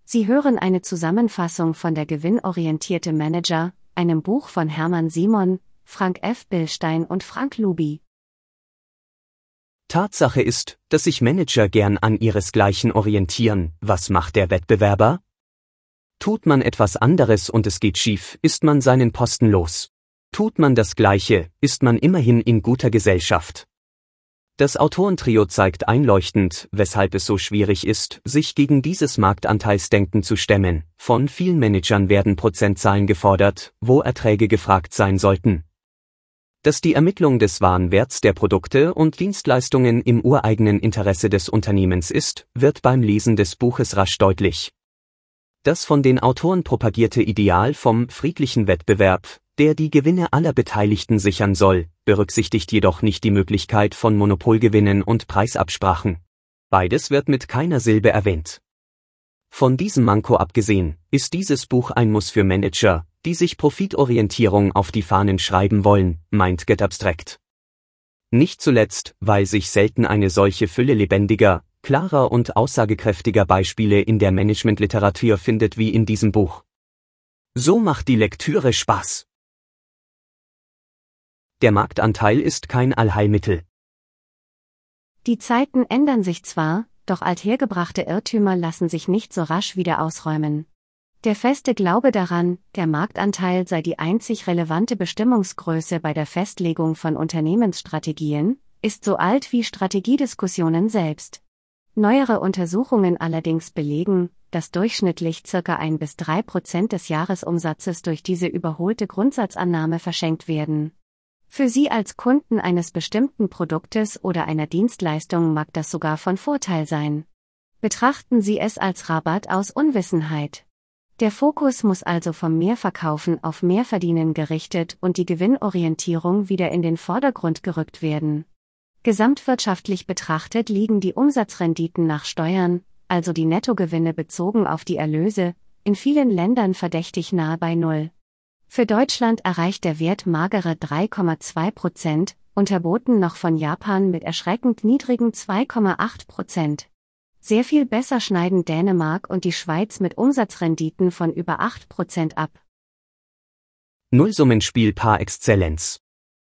Sie hören eine Zusammenfassung von Der gewinnorientierte Manager, einem Buch von Hermann Simon, Frank F. Billstein und Frank Luby. Tatsache ist, dass sich Manager gern an ihresgleichen orientieren. Was macht der Wettbewerber? Tut man etwas anderes und es geht schief, ist man seinen Posten los. Tut man das Gleiche, ist man immerhin in guter Gesellschaft. Das Autorentrio zeigt einleuchtend, weshalb es so schwierig ist, sich gegen dieses Marktanteilsdenken zu stemmen. Von vielen Managern werden Prozentzahlen gefordert, wo Erträge gefragt sein sollten. Dass die Ermittlung des wahren Werts der Produkte und Dienstleistungen im ureigenen Interesse des Unternehmens ist, wird beim Lesen des Buches rasch deutlich. Das von den Autoren propagierte Ideal vom friedlichen Wettbewerb, der die Gewinne aller Beteiligten sichern soll, berücksichtigt jedoch nicht die Möglichkeit von Monopolgewinnen und Preisabsprachen. Beides wird mit keiner Silbe erwähnt. Von diesem Manko abgesehen, ist dieses Buch ein Muss für Manager, die sich Profitorientierung auf die Fahnen schreiben wollen, meint Get Abstract. Nicht zuletzt, weil sich selten eine solche Fülle lebendiger, klarer und aussagekräftiger Beispiele in der Managementliteratur findet wie in diesem Buch. So macht die Lektüre Spaß. Der Marktanteil ist kein Allheilmittel. Die Zeiten ändern sich zwar, doch althergebrachte Irrtümer lassen sich nicht so rasch wieder ausräumen. Der feste Glaube daran, der Marktanteil sei die einzig relevante Bestimmungsgröße bei der Festlegung von Unternehmensstrategien, ist so alt wie Strategiediskussionen selbst. Neuere Untersuchungen allerdings belegen, dass durchschnittlich ca. 1-3% des Jahresumsatzes durch diese überholte Grundsatzannahme verschenkt werden. Für Sie als Kunden eines bestimmten Produktes oder einer Dienstleistung mag das sogar von Vorteil sein. Betrachten Sie es als Rabatt aus Unwissenheit. Der Fokus muss also vom Mehrverkaufen auf Mehrverdienen gerichtet und die Gewinnorientierung wieder in den Vordergrund gerückt werden. Gesamtwirtschaftlich betrachtet liegen die Umsatzrenditen nach Steuern, also die Nettogewinne bezogen auf die Erlöse, in vielen Ländern verdächtig nahe bei Null. Für Deutschland erreicht der Wert magere 3,2%, unterboten noch von Japan mit erschreckend niedrigen 2,8%. Sehr viel besser schneiden Dänemark und die Schweiz mit Umsatzrenditen von über 8% ab. Nullsummenspiel par excellence.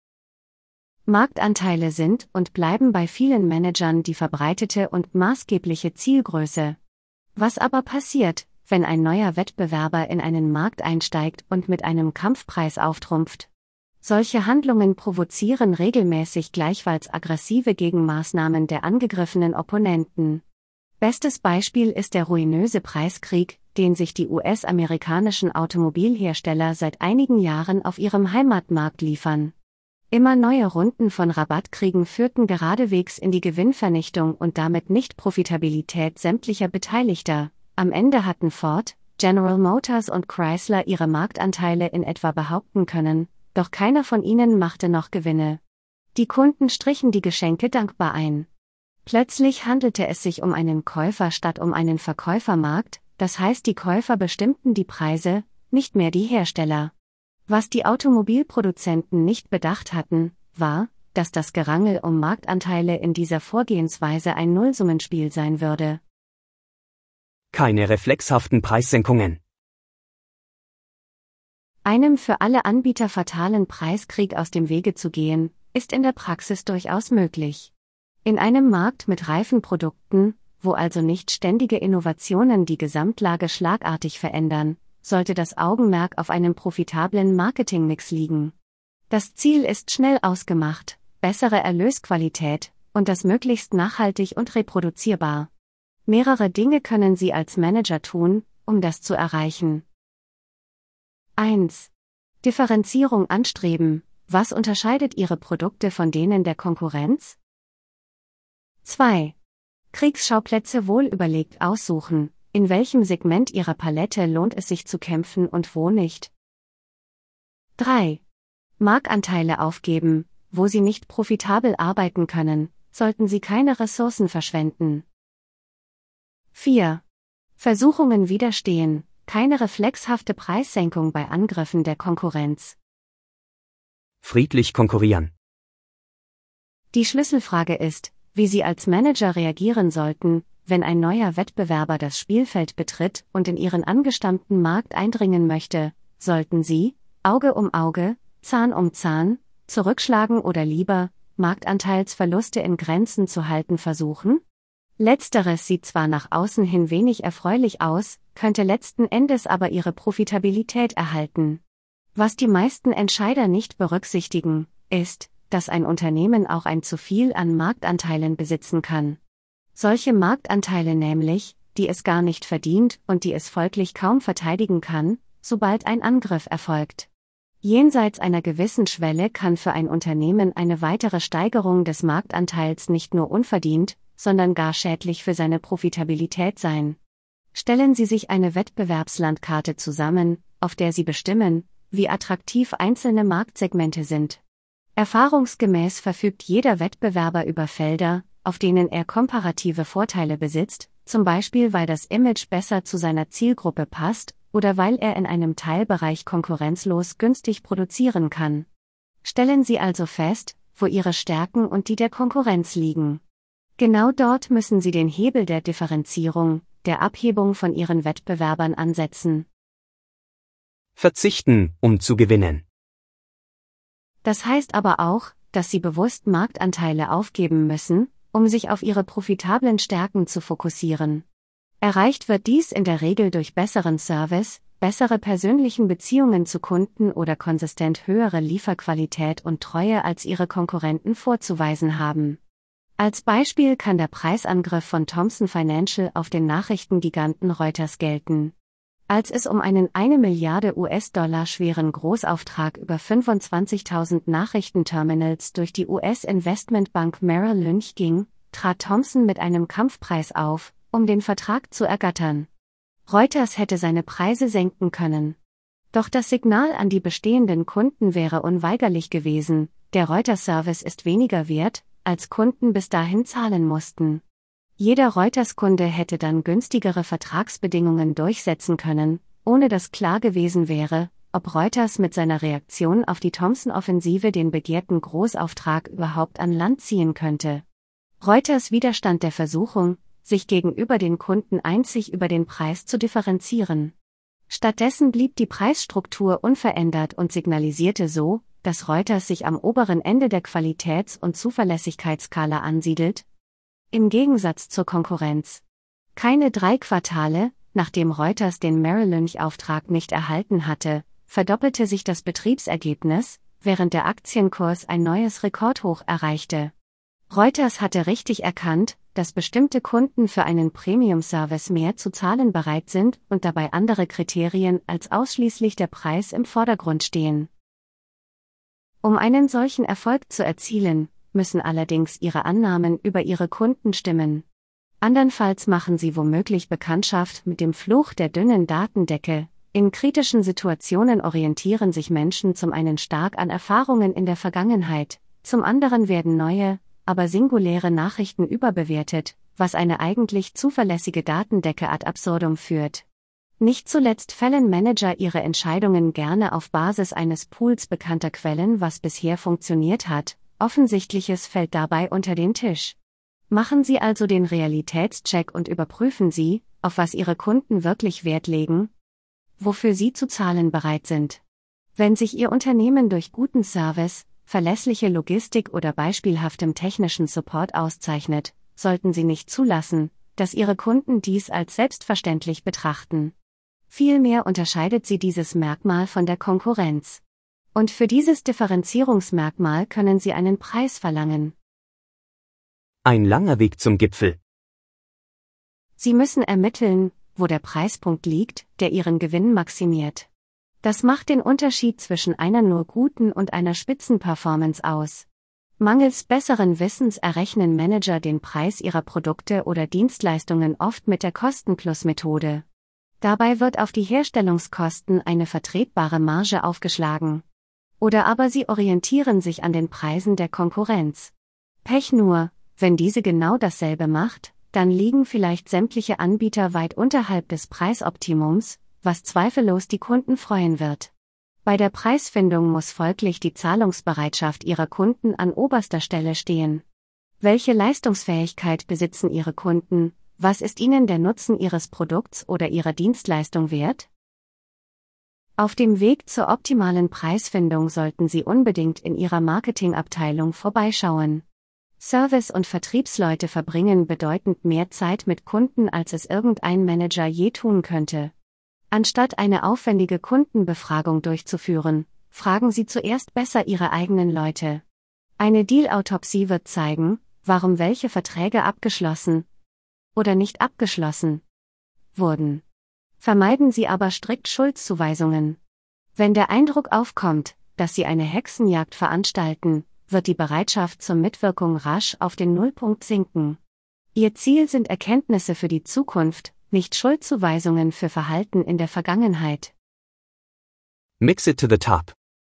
Marktanteile sind und bleiben bei vielen Managern die verbreitete und maßgebliche Zielgröße. Was aber passiert, wenn ein neuer Wettbewerber in einen Markt einsteigt und mit einem Kampfpreis auftrumpft? Solche Handlungen provozieren regelmäßig gleichfalls aggressive Gegenmaßnahmen der angegriffenen Opponenten. Bestes Beispiel ist der ruinöse Preiskrieg, den sich die US-amerikanischen Automobilhersteller seit einigen Jahren auf ihrem Heimatmarkt liefern. Immer neue Runden von Rabattkriegen führten geradewegs in die Gewinnvernichtung und damit Nichtprofitabilität sämtlicher Beteiligter. Am Ende hatten Ford, General Motors und Chrysler ihre Marktanteile in etwa behaupten können, doch keiner von ihnen machte noch Gewinne. Die Kunden strichen die Geschenke dankbar ein. Plötzlich handelte es sich um einen Käufer- statt um einen Verkäufermarkt, das heißt die Käufer bestimmten die Preise, nicht mehr die Hersteller. Was die Automobilproduzenten nicht bedacht hatten, war, dass das Gerangel um Marktanteile in dieser Vorgehensweise ein Nullsummenspiel sein würde. Keine reflexhaften Preissenkungen. Einem für alle Anbieter fatalen Preiskrieg aus dem Wege zu gehen, ist in der Praxis durchaus möglich. In einem Markt mit reifen Produkten, wo also nicht ständige Innovationen die Gesamtlage schlagartig verändern, sollte das Augenmerk auf einem profitablen Marketingmix liegen. Das Ziel ist schnell ausgemacht, bessere Erlösqualität und das möglichst nachhaltig und reproduzierbar. Mehrere Dinge können Sie als Manager tun, um das zu erreichen. 1. Differenzierung anstreben. Was unterscheidet Ihre Produkte von denen der Konkurrenz? 2. Kriegsschauplätze wohlüberlegt aussuchen. In welchem Segment Ihrer Palette lohnt es sich zu kämpfen und wo nicht? 3. Marktanteile aufgeben. Wo Sie nicht profitabel arbeiten können, sollten Sie keine Ressourcen verschwenden. 4. Versuchungen widerstehen. Keine reflexhafte Preissenkung bei Angriffen der Konkurrenz. Friedlich konkurrieren. Die Schlüsselfrage ist, wie Sie als Manager reagieren sollten, wenn ein neuer Wettbewerber das Spielfeld betritt und in ihren angestammten Markt eindringen möchte, sollten sie, Auge um Auge, Zahn um Zahn, zurückschlagen oder lieber, Marktanteilsverluste in Grenzen zu halten versuchen? Letzteres sieht zwar nach außen hin wenig erfreulich aus, könnte letzten Endes aber ihre Profitabilität erhalten. Was die meisten Entscheider nicht berücksichtigen, ist, dass ein Unternehmen auch ein zu viel an Marktanteilen besitzen kann. Solche Marktanteile nämlich, die es gar nicht verdient und die es folglich kaum verteidigen kann, sobald ein Angriff erfolgt. Jenseits einer gewissen Schwelle kann für ein Unternehmen eine weitere Steigerung des Marktanteils nicht nur unverdient, sondern gar schädlich für seine Profitabilität sein. Stellen Sie sich eine Wettbewerbslandkarte zusammen, auf der Sie bestimmen, wie attraktiv einzelne Marktsegmente sind. Erfahrungsgemäß verfügt jeder Wettbewerber über Felder, auf denen er komparative Vorteile besitzt, zum Beispiel weil das Image besser zu seiner Zielgruppe passt oder weil er in einem Teilbereich konkurrenzlos günstig produzieren kann. Stellen Sie also fest, wo Ihre Stärken und die der Konkurrenz liegen. Genau dort müssen Sie den Hebel der Differenzierung, der Abhebung von Ihren Wettbewerbern ansetzen. Verzichten, um zu gewinnen. Das heißt aber auch, dass Sie bewusst Marktanteile aufgeben müssen, um sich auf Ihre profitablen Stärken zu fokussieren. Erreicht wird dies in der Regel durch besseren Service, bessere persönlichen Beziehungen zu Kunden oder konsistent höhere Lieferqualität und Treue als Ihre Konkurrenten vorzuweisen haben. Als Beispiel kann der Preisangriff von Thomson Financial auf den Nachrichtengiganten Reuters gelten. Als es um einen 1 Milliarde US-Dollar schweren Großauftrag über 25.000 Nachrichtenterminals durch die US-Investmentbank Merrill Lynch ging, trat Thomson mit einem Kampfpreis auf, um den Vertrag zu ergattern. Reuters hätte seine Preise senken können. Doch das Signal an die bestehenden Kunden wäre unweigerlich gewesen: Der Reuters-Service ist weniger wert, als Kunden bis dahin zahlen mussten. Jeder Reuters-Kunde hätte dann günstigere Vertragsbedingungen durchsetzen können, ohne dass klar gewesen wäre, ob Reuters mit seiner Reaktion auf die Thomson-Offensive den begehrten Großauftrag überhaupt an Land ziehen könnte. Reuters widerstand der Versuchung, sich gegenüber den Kunden einzig über den Preis zu differenzieren. Stattdessen blieb die Preisstruktur unverändert und signalisierte so, dass Reuters sich am oberen Ende der Qualitäts- und Zuverlässigkeitsskala ansiedelt, im Gegensatz zur Konkurrenz. Keine 3 Quartale, nachdem Reuters den Merrill Lynch-Auftrag nicht erhalten hatte, verdoppelte sich das Betriebsergebnis, während der Aktienkurs ein neues Rekordhoch erreichte. Reuters hatte richtig erkannt, dass bestimmte Kunden für einen Premium-Service mehr zu zahlen bereit sind und dabei andere Kriterien als ausschließlich der Preis im Vordergrund stehen. Um einen solchen Erfolg zu erzielen, müssen allerdings Ihre Annahmen über Ihre Kunden stimmen. Andernfalls machen Sie womöglich Bekanntschaft mit dem Fluch der dünnen Datendecke. In kritischen Situationen orientieren sich Menschen zum einen stark an Erfahrungen in der Vergangenheit, zum anderen werden neue, aber singuläre Nachrichten überbewertet, was eine eigentlich zuverlässige Datendecke ad absurdum führt. Nicht zuletzt fällen Manager ihre Entscheidungen gerne auf Basis eines Pools bekannter Quellen, was bisher funktioniert hat. Offensichtliches fällt dabei unter den Tisch. Machen Sie also den Realitätscheck und überprüfen Sie, auf was Ihre Kunden wirklich Wert legen, wofür sie zu zahlen bereit sind. Wenn sich Ihr Unternehmen durch guten Service, verlässliche Logistik oder beispielhaftem technischen Support auszeichnet, sollten Sie nicht zulassen, dass Ihre Kunden dies als selbstverständlich betrachten. Vielmehr unterscheidet Sie dieses Merkmal von der Konkurrenz. Und für dieses Differenzierungsmerkmal können Sie einen Preis verlangen. Ein langer Weg zum Gipfel. Sie müssen ermitteln, wo der Preispunkt liegt, der Ihren Gewinn maximiert. Das macht den Unterschied zwischen einer nur guten und einer Spitzenperformance aus. Mangels besseren Wissens errechnen Manager den Preis ihrer Produkte oder Dienstleistungen oft mit der Kosten-Plus-Methode. Dabei wird auf die Herstellungskosten eine vertretbare Marge aufgeschlagen. Oder aber sie orientieren sich an den Preisen der Konkurrenz. Pech nur, wenn diese genau dasselbe macht, dann liegen vielleicht sämtliche Anbieter weit unterhalb des Preisoptimums, was zweifellos die Kunden freuen wird. Bei der Preisfindung muss folglich die Zahlungsbereitschaft Ihrer Kunden an oberster Stelle stehen. Welche Leistungsfähigkeit besitzen Ihre Kunden, Was ist Ihnen der Nutzen Ihres Produkts oder Ihrer Dienstleistung wert? Auf dem Weg zur optimalen Preisfindung sollten Sie unbedingt in Ihrer Marketingabteilung vorbeischauen. Service- und Vertriebsleute verbringen bedeutend mehr Zeit mit Kunden, als es irgendein Manager je tun könnte. Anstatt eine aufwendige Kundenbefragung durchzuführen, fragen Sie zuerst besser Ihre eigenen Leute. Eine Deal-Autopsie wird zeigen, warum welche Verträge abgeschlossen oder nicht abgeschlossen wurden. Vermeiden Sie aber strikt Schuldzuweisungen. Wenn der Eindruck aufkommt, dass Sie eine Hexenjagd veranstalten, wird die Bereitschaft zur Mitwirkung rasch auf den Nullpunkt sinken. Ihr Ziel sind Erkenntnisse für die Zukunft, nicht Schuldzuweisungen für Verhalten in der Vergangenheit. Mix it to the top.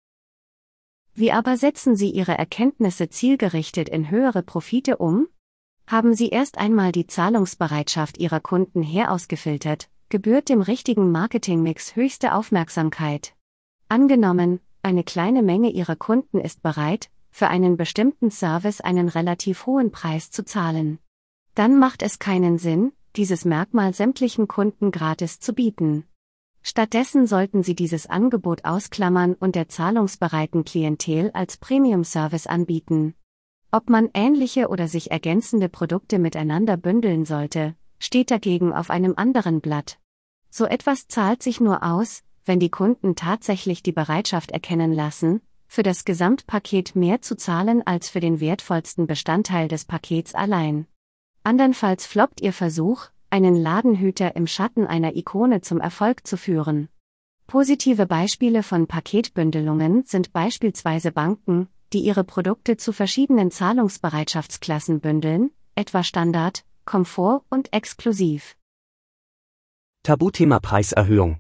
Wie aber setzen Sie Ihre Erkenntnisse zielgerichtet in höhere Profite um? Haben Sie erst einmal die Zahlungsbereitschaft Ihrer Kunden herausgefiltert, gebührt dem richtigen Marketingmix höchste Aufmerksamkeit. Angenommen, eine kleine Menge Ihrer Kunden ist bereit, für einen bestimmten Service einen relativ hohen Preis zu zahlen. Dann macht es keinen Sinn, dieses Merkmal sämtlichen Kunden gratis zu bieten. Stattdessen sollten Sie dieses Angebot ausklammern und der zahlungsbereiten Klientel als Premium-Service anbieten. Ob man ähnliche oder sich ergänzende Produkte miteinander bündeln sollte, steht dagegen auf einem anderen Blatt. So etwas zahlt sich nur aus, wenn die Kunden tatsächlich die Bereitschaft erkennen lassen, für das Gesamtpaket mehr zu zahlen als für den wertvollsten Bestandteil des Pakets allein. Andernfalls floppt Ihr Versuch, einen Ladenhüter im Schatten einer Ikone zum Erfolg zu führen. Positive Beispiele von Paketbündelungen sind beispielsweise Banken, die ihre Produkte zu verschiedenen Zahlungsbereitschaftsklassen bündeln, etwa Standard, Komfort und Exklusiv. Tabuthema Preiserhöhung.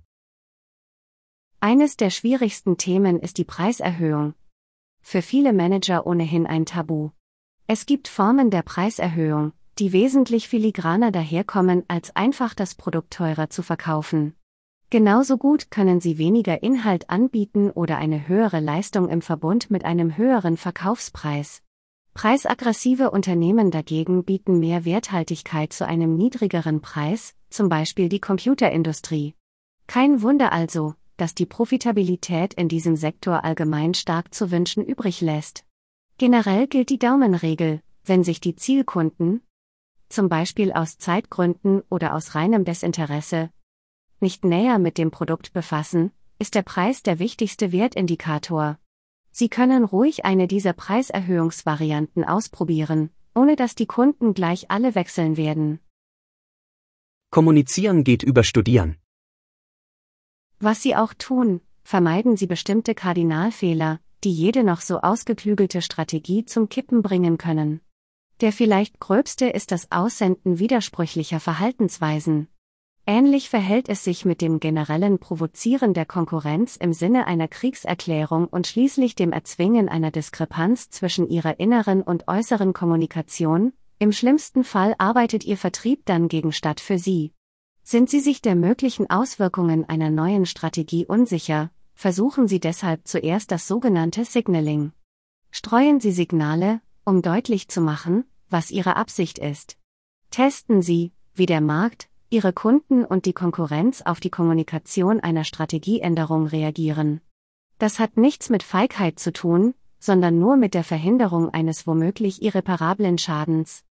Eines der schwierigsten Themen ist die Preiserhöhung. Für viele Manager ohnehin ein Tabu. Es gibt Formen der Preiserhöhung, die wesentlich filigraner daherkommen, als einfach das Produkt teurer zu verkaufen. Genauso gut können Sie weniger Inhalt anbieten oder eine höhere Leistung im Verbund mit einem höheren Verkaufspreis. Preisaggressive Unternehmen dagegen bieten mehr Werthaltigkeit zu einem niedrigeren Preis, zum Beispiel die Computerindustrie. Kein Wunder also, dass die Profitabilität in diesem Sektor allgemein stark zu wünschen übrig lässt. Generell gilt die Daumenregel: Wenn sich die Zielkunden, zum Beispiel aus Zeitgründen oder aus reinem Desinteresse, nicht näher mit dem Produkt befassen, ist der Preis der wichtigste Wertindikator. Sie können ruhig eine dieser Preiserhöhungsvarianten ausprobieren, ohne dass die Kunden gleich alle wechseln werden. Kommunizieren geht über Studieren. Was Sie auch tun, vermeiden Sie bestimmte Kardinalfehler, die jede noch so ausgeklügelte Strategie zum Kippen bringen können. Der vielleicht gröbste ist das Aussenden widersprüchlicher Verhaltensweisen. Ähnlich verhält es sich mit dem generellen Provozieren der Konkurrenz im Sinne einer Kriegserklärung und schließlich dem Erzwingen einer Diskrepanz zwischen ihrer inneren und äußeren Kommunikation. Im schlimmsten Fall arbeitet Ihr Vertrieb dann gegen statt für Sie. Sind Sie sich der möglichen Auswirkungen einer neuen Strategie unsicher, versuchen Sie deshalb zuerst das sogenannte Signaling. Streuen Sie Signale, um deutlich zu machen, was Ihre Absicht ist. Testen Sie, wie der Markt, Ihre Kunden und die Konkurrenz auf die Kommunikation einer Strategieänderung reagieren. Das hat nichts mit Feigheit zu tun, sondern nur mit der Verhinderung eines womöglich irreparablen Schadens.